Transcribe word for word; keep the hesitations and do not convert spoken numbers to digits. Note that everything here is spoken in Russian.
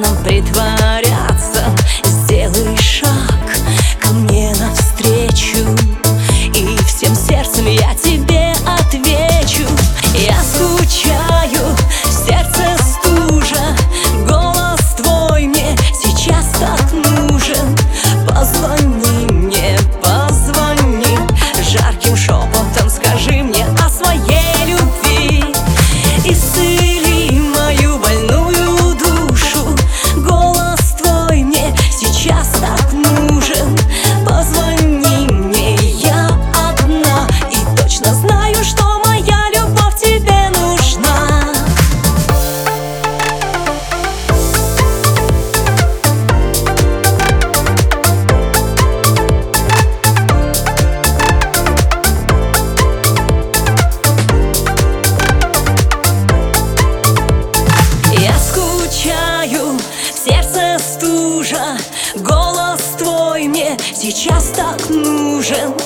нам притворяться. Сделай шаг ко мне навстречу, и всем сердцем я тебе отвечу. Я скучаю, в сердце стужа, голос твой мне сейчас так нужен. Позвони мне, позвони, жарким шепотом скажи мне о своей любви. Исцели мою больную душу, голос твой мне сейчас так нужен. Позвони мне, я одна, и точно знаю, что моя любовь тебе нужна. Я скучаю, в сердце стужа, голос твой мне сейчас так нужен.